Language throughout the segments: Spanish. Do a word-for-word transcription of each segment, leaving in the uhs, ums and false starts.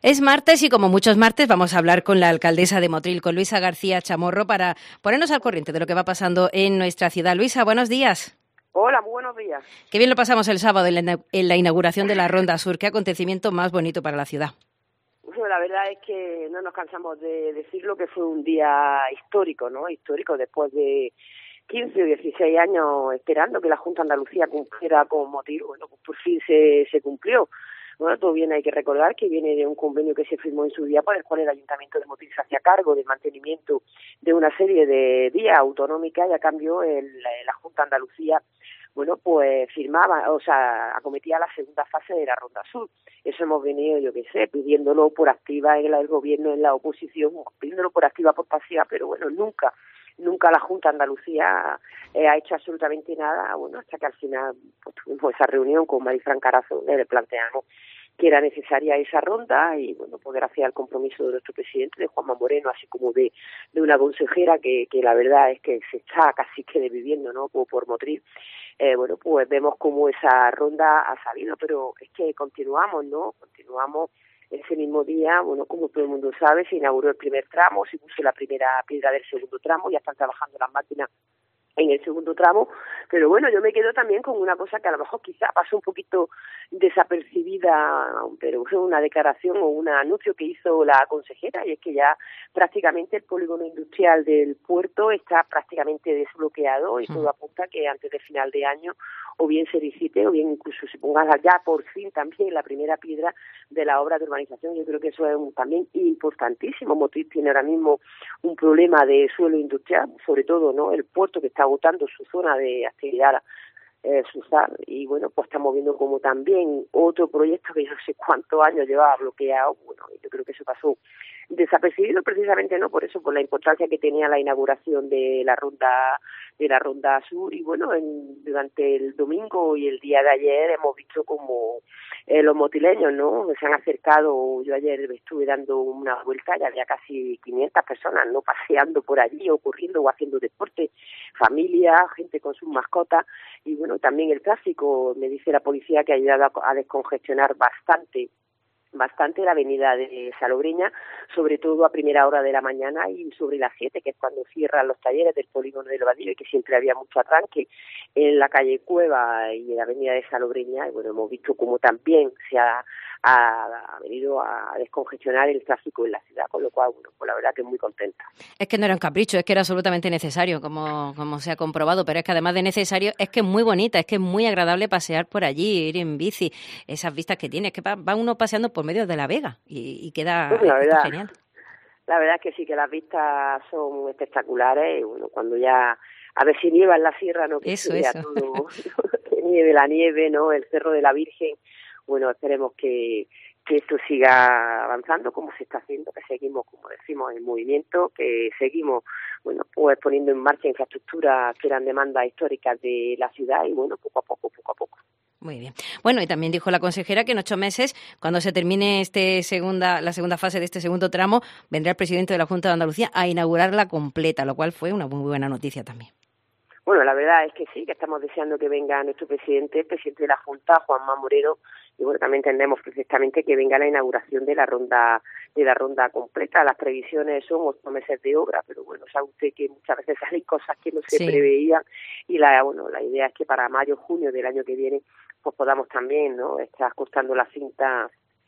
Es martes y como muchos martes vamos a hablar con la alcaldesa de Motril, con Luisa García Chamorro, para ponernos al corriente de lo que va pasando en nuestra ciudad. Luisa, buenos días. Hola, muy buenos días. Qué bien lo pasamos el sábado en la, en la inauguración de la Ronda Sur. Qué acontecimiento más bonito para la ciudad. Bueno, la verdad es que no nos cansamos de decirlo, que fue un día histórico, ¿no? Histórico después de quince o dieciséis años esperando que la Junta de Andalucía cumpliera con Motril. Bueno, pues por fin se, se cumplió. Bueno, todo bien, hay que recordar que viene de un convenio que se firmó en su día, por el cual el Ayuntamiento de Motril se hacía cargo del mantenimiento de una serie de vías autonómicas, y a cambio el, la Junta de Andalucía, bueno, pues firmaba, o sea, acometía la segunda fase de la Ronda Sur. Eso hemos venido, yo qué sé, pidiéndolo por activa en el gobierno, en la oposición, pidiéndolo por activa, por pasiva, pero bueno, nunca, nunca la Junta de Andalucía eh, ha hecho absolutamente nada, bueno, hasta que al final pues, tuvimos esa reunión con Marifran Carazo, donde le planteamos que era necesaria esa ronda y, bueno, pues gracias al compromiso de nuestro presidente, de Juanma Moreno, así como de, de una consejera que, que la verdad es que se está casi que desviviendo, ¿no?, por, por Motril, eh, bueno, pues vemos cómo esa ronda ha salido, pero es que continuamos, ¿no?, continuamos. Ese mismo día, bueno, como todo el mundo sabe, se inauguró el primer tramo, se puso la primera piedra del segundo tramo, ya están trabajando las máquinas en el segundo tramo, pero bueno, yo me quedo también con una cosa que a lo mejor quizá pasó un poquito desapercibida, pero fue una declaración o un anuncio que hizo la consejera, y es que ya prácticamente el polígono industrial del puerto está prácticamente desbloqueado y todo apunta que antes de final de año o bien se visite o bien incluso se ponga ya por fin también la primera piedra de la obra de urbanización. Yo creo que eso es un, también importantísimo. Motril tiene ahora mismo un problema de suelo industrial, sobre todo, ¿no?, el puerto, que está agotando su zona de actividad eh, Susar, y bueno, pues estamos viendo como también otro proyecto que yo no sé cuántos años llevaba bloqueado. Bueno, yo creo que eso pasó desapercibido precisamente, no por eso, por la importancia que tenía la inauguración de la ronda de la Ronda Sur. Y bueno, en, durante el domingo y el día de ayer hemos visto como eh, los motileños, ¿no?, se han acercado. Yo ayer estuve dando una vuelta, ya había casi quinientas personas, ¿no?, paseando por allí, o corriendo o haciendo deporte, familia, gente con sus mascotas. Y bueno, también el tráfico, me dice la policía, que ha ayudado a, a descongestionar bastante bastante la avenida de Salobreña, sobre todo a primera hora de la mañana y sobre las siete, que es cuando cierran los talleres del polígono del Vadillo, y que siempre había mucho arranque en la calle Cueva y en la avenida de Salobreña. Y bueno, hemos visto cómo también se ha, ha, ha venido a descongestionar el tráfico en la ciudad, con lo cual, bueno, pues la verdad que muy contenta. Es que no era un capricho, es que era absolutamente necesario, como, como se ha comprobado, pero es que además de necesario, es que es muy bonita, es que es muy agradable pasear por allí, ir en bici, esas vistas que tiene, es que va, va uno paseando por medio de la Vega y, y queda Pues la verdad, genial. La verdad es que sí, que las vistas son espectaculares, y bueno, cuando ya, a ver si nieva en la sierra, no, que eso, se vea eso. todo, que nieve la nieve, ¿no?, el Cerro de la Virgen. Bueno, esperemos que, que esto siga avanzando como se está haciendo, que seguimos, como decimos, en movimiento, que seguimos, bueno, pues poniendo en marcha infraestructuras que eran demandas históricas de la ciudad, y bueno, poco a poco, poco a poco. Muy bien. Bueno, y también dijo la consejera que en ocho meses, cuando se termine este segunda, la segunda fase de este segundo tramo, vendrá el presidente de la Junta de Andalucía a inaugurarla completa, lo cual fue una muy buena noticia también. Bueno, la verdad es que sí, que estamos deseando que venga nuestro presidente, el presidente de la Junta, Juanma Moreno, y bueno, también entendemos perfectamente que venga la inauguración de la ronda de la ronda completa. Las previsiones son ocho meses de obra, pero bueno, sabe usted que muchas veces salen cosas que no se sí. preveían, y la bueno, la idea es que para mayo, junio del año que viene, pues podamos también, ¿no?, estar cortando la cinta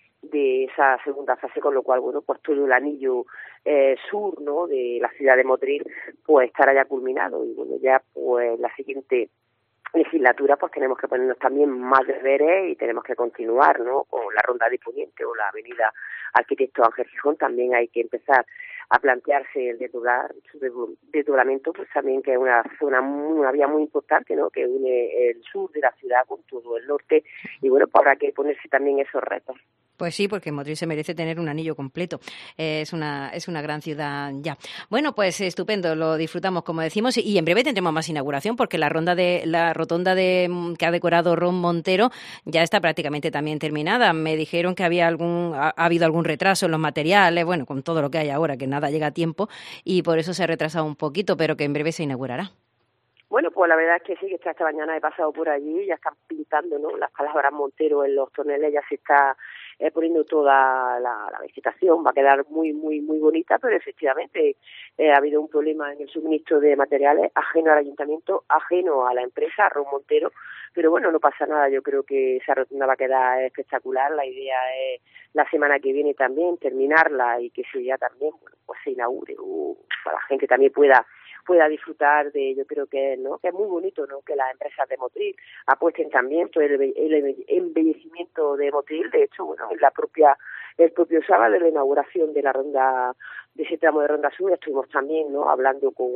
de esa segunda fase, con lo cual, bueno, pues todo el anillo eh, sur, ¿no?, de la ciudad de Motril, pues estará ya culminado. Y bueno, ya pues la siguiente legislatura pues tenemos que ponernos también más deberes y tenemos que continuar, ¿no?, con la Ronda de Poniente o la avenida Arquitecto Ángel Gijón. También hay que empezar a plantearse el desdoblar, su desdoblamiento, pues también, que es una zona, una vía muy importante, ¿no?, que une el sur de la ciudad con todo el norte, y bueno, pues habrá que ponerse también esos retos. Pues sí, porque Motril se merece tener un anillo completo. Eh, es una es una gran ciudad ya. Bueno, pues estupendo, lo disfrutamos, como decimos, y en breve tendremos más inauguración, porque la ronda de la rotonda de que ha decorado Ron Montero ya está prácticamente también terminada. Me dijeron que había algún ha, ha habido algún retraso en los materiales, bueno, con todo lo que hay ahora, que nada llega a tiempo, y por eso se ha retrasado un poquito, pero que en breve se inaugurará. Bueno, pues la verdad es que sí, que esta, esta mañana he pasado por allí, ya están pintando, ¿no?, las palabras Montero en los toneles, ya se está eh, poniendo toda la, la vegetación, va a quedar muy, muy, muy bonita, pero efectivamente eh, ha habido un problema en el suministro de materiales ajeno al ayuntamiento, ajeno a la empresa, a Ron Montero, pero bueno, no pasa nada, yo creo que esa rotonda va a quedar espectacular, la idea es la semana que viene también terminarla y que se ya también, bueno, pues se inaugure, o para la gente también pueda pueda disfrutar de, yo creo que no que es muy bonito, ¿no?, que las empresas de Motril apuesten también por el, el embellecimiento de Motril. De hecho, bueno, en la propia el propio sábado de la inauguración de la ronda, de ese tramo de Ronda Sur, estuvimos también, ¿no?, hablando con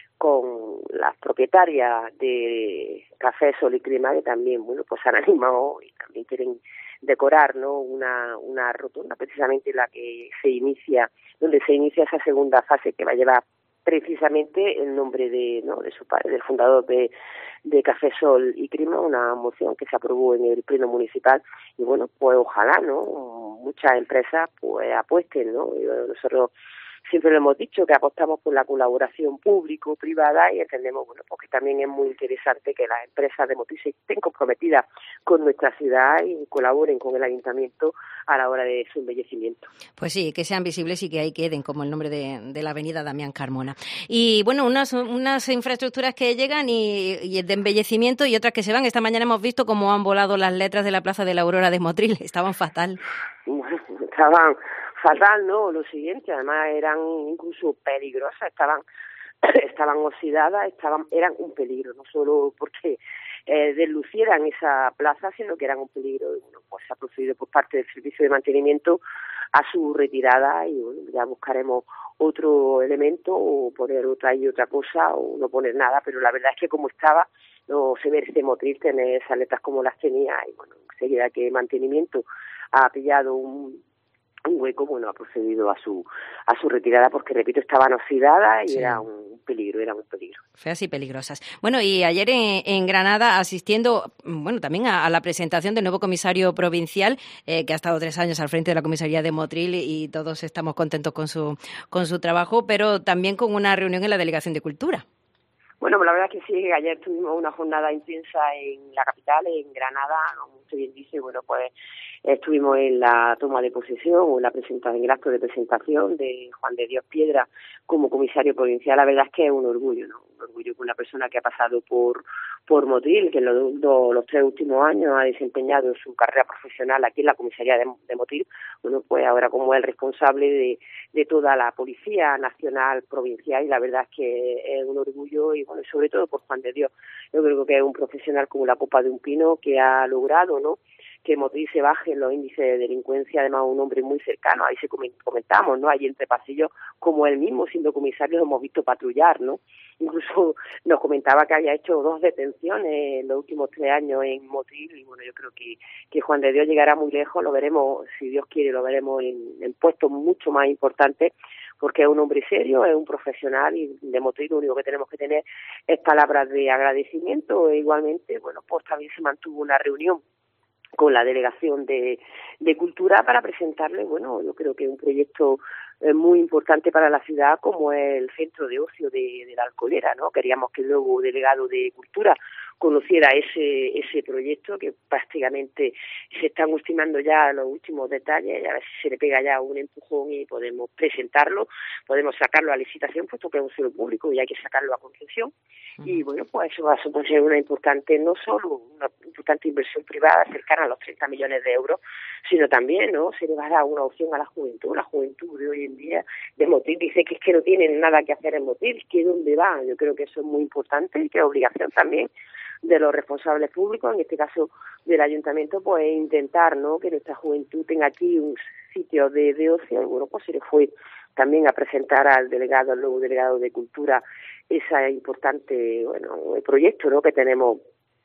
con las propietarias de Café Sol y Clima, que también, bueno, pues han animado y también quieren decorar, ¿no?, una una rotonda, precisamente la que se inicia, donde se inicia esa segunda fase que va a llevar precisamente el nombre de, ¿no?, de su padre, del fundador de, de Café Sol y Clima, una moción que se aprobó en el pleno municipal. Y bueno, pues ojalá, ¿no?, muchas empresas pues apuesten, ¿no? Nosotros siempre lo hemos dicho, que apostamos por la colaboración público-privada y entendemos, bueno, porque también es muy interesante que las empresas de Motril estén comprometidas con nuestra ciudad y colaboren con el ayuntamiento a la hora de su embellecimiento. Pues sí, que sean visibles y que ahí queden, como el nombre de, de la avenida Damián Carmona. Y bueno, unas, unas infraestructuras que llegan y, y de embellecimiento y otras que se van. Esta mañana hemos visto cómo han volado las letras de la Plaza de la Aurora de Motril, estaban fatal. Bueno, estaban fatal, ¿no? Lo siguiente, además eran incluso peligrosas, estaban estaban oxidadas, estaban eran un peligro, no solo porque eh, deslucieran esa plaza, sino que eran un peligro. Y bueno, pues se ha procedido por parte del servicio de mantenimiento a su retirada y bueno, ya buscaremos otro elemento o poner otra y otra cosa o no poner nada, pero la verdad es que como estaba, no se merece Motril tener esas letras como las tenía y bueno, enseguida que mantenimiento ha pillado un un hueco, bueno, ha procedido a su a su retirada porque, repito, estaban oxidadas y sí, era un peligro, era un peligro. Feas y peligrosas. Bueno, y ayer en, en Granada, asistiendo, bueno, también a, a la presentación del nuevo comisario provincial, eh, que ha estado tres años al frente de la comisaría de Motril y, y todos estamos contentos con su con su trabajo, pero también con una reunión en la Delegación de Cultura. Bueno, pues la verdad es que sí, ayer tuvimos una jornada intensa en la capital, en Granada, como usted bien dice, bueno, pues estuvimos en la toma de posesión o en la presentación, en el acto de presentación de Juan de Dios Piedra como comisario provincial. La verdad es que es un orgullo, ¿no? Un orgullo que una persona que ha pasado por por Motril, que en los, los tres últimos años ha desempeñado su carrera profesional aquí en la comisaría de, de Motril, bueno, pues ahora como es el responsable de, de toda la Policía Nacional Provincial, y la verdad es que es un orgullo y bueno, sobre todo por Juan de Dios. Yo creo que es un profesional como la copa de un pino que ha logrado, ¿no?, que Motril se baje en los índices de delincuencia, además un hombre muy cercano, ahí se comentamos, ¿no?, allí entre pasillos, como él mismo, siendo comisario, lo hemos visto patrullar, ¿no? Incluso nos comentaba que había hecho dos detenciones en los últimos tres años en Motril, y bueno, yo creo que, que Juan de Dios llegará muy lejos, lo veremos, si Dios quiere, lo veremos en, en puestos mucho más importantes, porque es un hombre serio, es un profesional, y de Motril lo único que tenemos que tener es palabras de agradecimiento. E igualmente, bueno, pues también se mantuvo una reunión con la Delegación de, de Cultura para presentarle, bueno, yo creo que un proyecto eh, muy importante para la ciudad, como es el centro de ocio de, de la Alcolera, ¿no? Queríamos que el nuevo delegado de Cultura conociera ese ese proyecto, que prácticamente se están ultimando ya los últimos detalles, y a ver si se le pega ya un empujón y podemos presentarlo, podemos sacarlo a licitación, puesto que es un suelo público y hay que sacarlo a concesión. Uh-huh. Y bueno, pues eso va a suponer una importante, no solo una importante inversión privada cercana a los treinta millones de euros, sino también, ¿no?, se le va a dar una opción a la juventud. La juventud de hoy en día de Motril dice que es que no tienen nada que hacer en Motril, que dónde va. Yo creo que eso es muy importante y que es obligación también de los responsables públicos, en este caso del ayuntamiento, pues intentar, ¿no?, que nuestra juventud tenga aquí un sitio de, de ocio. Bueno, pues se le fue también a presentar al delegado, al nuevo delegado de Cultura, ese importante, bueno, proyecto, ¿no?, que tenemos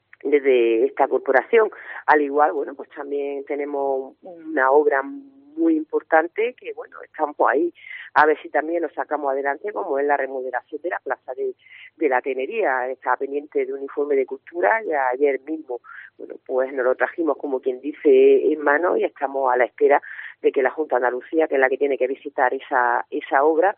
desde esta corporación. Al igual, bueno, pues también tenemos una obra muy importante que, bueno, estamos ahí a ver si también lo sacamos adelante, como es la remodelación de la plaza de, de la Tenería. Está pendiente de un informe de Cultura, ya ayer mismo, bueno, pues nos lo trajimos, como quien dice, en mano, y estamos a la espera de que la Junta de Andalucía, que es la que tiene que visitar esa esa obra,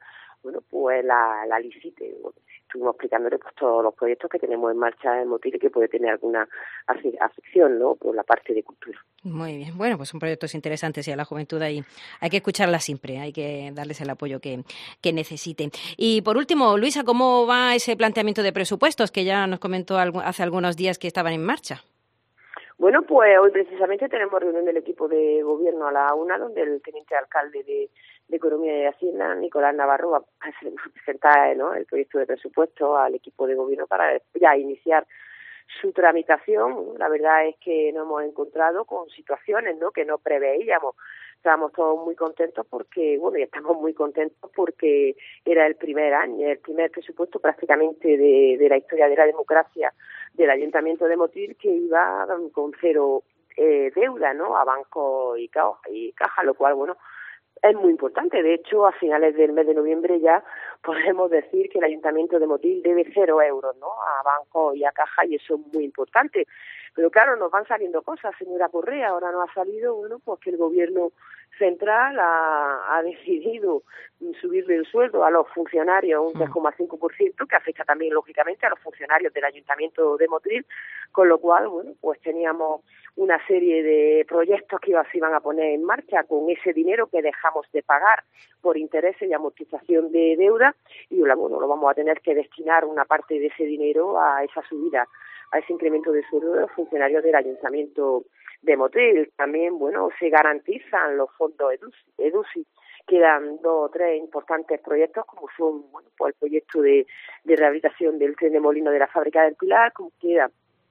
bueno, pues la, la licite. Bueno, estuvimos explicándole pues todos los proyectos que tenemos en marcha en Motril y que puede tener alguna afección, ¿no?, por la parte de cultura. Muy bien. Bueno, pues son proyectos interesantes y a la juventud ahí hay que escucharla siempre, hay que darles el apoyo que, que necesiten. Y por último, Luisa, ¿cómo va ese planteamiento de presupuestos que ya nos comentó hace algunos días que estaban en marcha? Bueno, pues hoy precisamente tenemos reunión del equipo de gobierno a la una, donde el teniente alcalde de, de Economía y Hacienda, Nicolás Navarro, va a presentar, ¿no?, el proyecto de presupuesto al equipo de gobierno para ya iniciar su tramitación. La verdad es que nos hemos encontrado con situaciones, ¿no?, que no preveíamos. Estábamos todos muy contentos porque, bueno, y estamos muy contentos porque era el primer año, el primer presupuesto prácticamente de, de la historia de la democracia del Ayuntamiento de Motril que iba con cero eh, deuda, ¿no?, a banco y caja, y caja, lo cual, bueno, es muy importante. De hecho, a finales del mes de noviembre ya podemos decir que el Ayuntamiento de Motril debe cero euros, ¿no?, a banco y a caja, y eso es muy importante. Pero claro, nos van saliendo cosas, señora Correa. Ahora nos ha salido, bueno, pues que el Gobierno central ha, ha decidido subirle el sueldo a los funcionarios un tres coma cinco por ciento, que afecta también, lógicamente, a los funcionarios del Ayuntamiento de Motril, con lo cual, bueno, pues teníamos una serie de proyectos que se iban a poner en marcha con ese dinero que dejamos de pagar por intereses y amortización de deuda, y bueno, lo vamos a tener que destinar una parte de ese dinero a esa subida, a ese incremento de sueldo de los funcionarios del Ayuntamiento de Motril. También, bueno, se garantizan los fondos EDUSI, EDUSI. Quedan dos o tres importantes proyectos, como son, bueno, pues el proyecto de, de rehabilitación del tren de molino de la fábrica del Pilar, como queda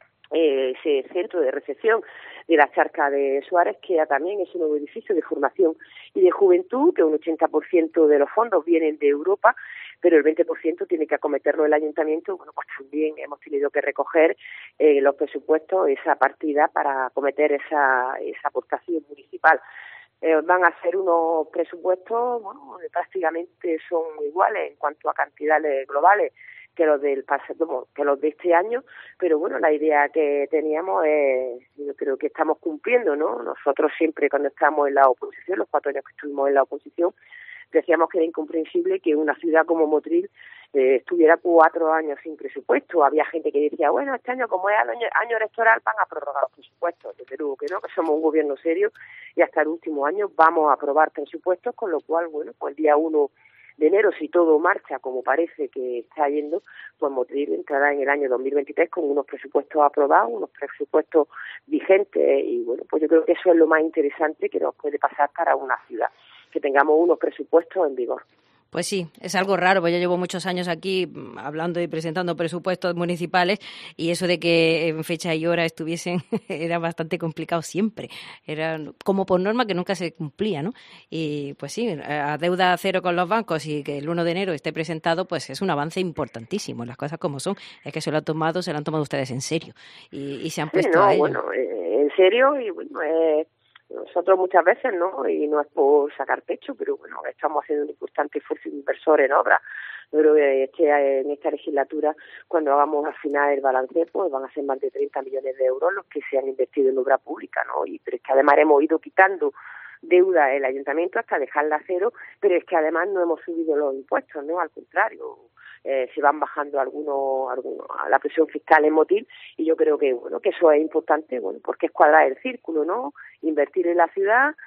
eh, ese centro de recepción de la Charca de Suárez, que también es un nuevo edificio de formación y de juventud, que un ochenta por ciento de los fondos vienen de Europa, pero el veinte por ciento tiene que acometerlo el Ayuntamiento. Bueno, pues también hemos tenido que recoger eh, los presupuestos, esa partida para acometer esa, esa aportación municipal. Eh, van a ser unos presupuestos, bueno, prácticamente son iguales en cuanto a cantidades globales que los del pasado, que los de este año, pero bueno, la idea que teníamos es, yo creo que estamos cumpliendo, ¿no? Nosotros siempre cuando estábamos en la oposición, los cuatro años que estuvimos en la oposición, decíamos que era incomprensible que una ciudad como Motril eh, estuviera cuatro años sin presupuesto. Había gente que decía, bueno, este año, como es año, año electoral, van a prorrogar los presupuestos. Desde luego que no, que somos un gobierno serio y hasta el último año vamos a aprobar presupuestos, con lo cual, bueno, pues el día uno de enero, si todo marcha como parece que está yendo, pues Motril entrará en el año dos mil veintitrés con unos presupuestos aprobados, unos presupuestos vigentes, y bueno, pues yo creo que eso es lo más interesante que nos puede pasar para una ciudad, que tengamos unos presupuestos en vigor. Pues sí, es algo raro, porque yo llevo muchos años aquí hablando y presentando presupuestos municipales, y eso de que en fecha y hora estuviesen era bastante complicado siempre. Era como por norma que nunca se cumplía, ¿no? Y pues sí, a deuda cero con los bancos y que el uno de enero esté presentado, pues es un avance importantísimo. Las cosas como son, es que se lo han tomado, se lo han tomado ustedes en serio y, y se han puesto sí, no, a ello. Bueno, eh, en serio, y bueno, eh, nosotros muchas veces, ¿no?, y no es por sacar pecho, pero bueno, estamos haciendo un importante esfuerzo inversor en obras. Yo creo que este, en esta legislatura, cuando hagamos al final el balance, pues van a ser más de treinta millones de euros los que se han invertido en obra pública, ¿no? Y pero es que además hemos ido quitando deuda el Ayuntamiento hasta dejarla a cero, pero es que además no hemos subido los impuestos, ¿no? Al contrario, eh, se van bajando algunos, algunos a la presión fiscal en Motril, y yo creo que bueno que eso es importante, bueno, porque es cuadrar el círculo, ¿no? Invertir en la ciudad,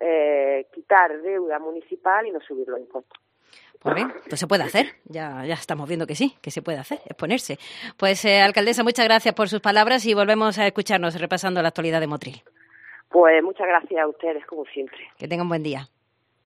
eh, quitar deuda municipal y no subir los impuestos. Pues bien, pues se puede hacer, ya, ya estamos viendo que sí, que se puede hacer, exponerse. Pues, eh, alcaldesa, muchas gracias por sus palabras y volvemos a escucharnos repasando la actualidad de Motril. Pues muchas gracias a ustedes, como siempre. Que tengan un buen día.